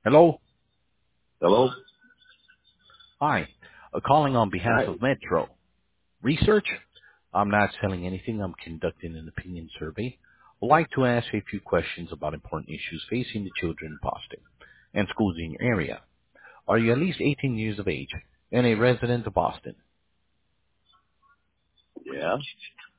Hello? Hello? Hi. Calling on behalf Hi. of Metro. Research? I'm not selling anything. I'm conducting an opinion survey. I'd like to ask a few questions about important issues facing the children in Boston and schools in your area. Are you at least 18 years of age and a resident of Boston? Yeah.